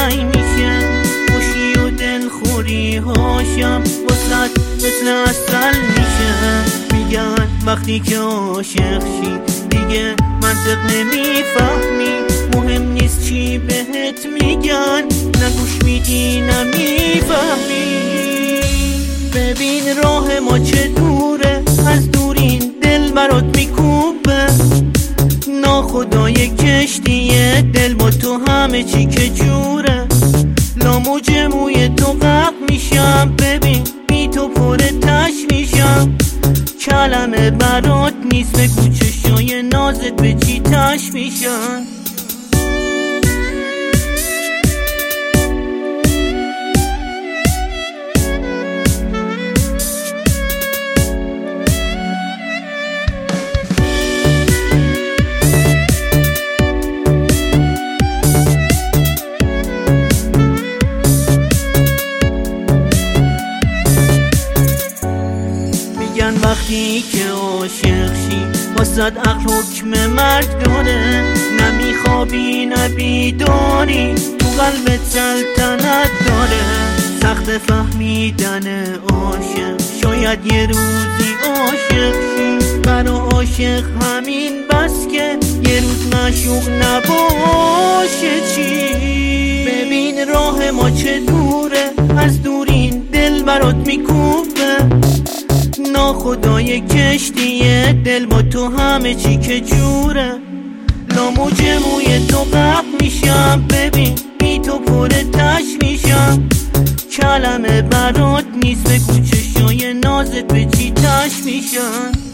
سنگ میشه، خوشی و دلخوری هاشم واسه مثل عسل میشه. میگن وقتی که عاشق شی دیگه منطق نمیفهمی، مهم نیست چی بهت میگن، نگوش میدی نمیفهمی. ببین راه ما چه دوره، از دورین دل برات میکوبه، ناخدای کشتیه دل با تو همه چی که جوره. لاموج موی تو غرق میشم، ببین بی تو پر تش میشم، کلمه برات نیست بگو چشای نازت به چی تش میشن. وقتی که عاشق شی واسد عقل حکم مرگ داره، نمیخوابی نبیداری، تو قلبت سلطنت داره. سخت فهمیدن عاشق، شاید یه روزی عاشق شی، برا عاشق همین بس که یه روز معشوق نباشه چی. ببین راه ما چه دوره، از دورین دل برات میکوبه، ناخدای کشتیه دل با تو همه چی که جوره. لاموج موی تو غرق میشم، ببین بی تو پر تش میشم، کلمه برات نیست بگو چشای نازت به چی تش میشن.